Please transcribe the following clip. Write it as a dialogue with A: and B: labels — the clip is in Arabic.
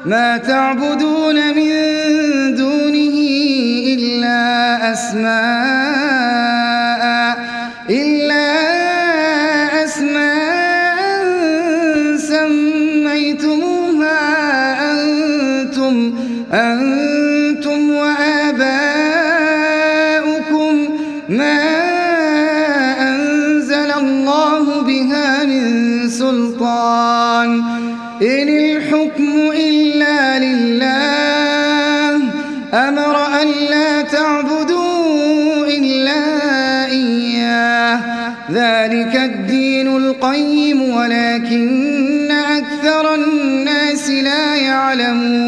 A: ما تعبدون من دونه إلا أسماء سميتموها أنتم وآباؤكم ما أنزل الله بها من سلطان إن الحكم إلا لله أمر أن لا تعبدوا إلا إياه ذلك الدين القيم ولكن أكثر الناس لا يعلمون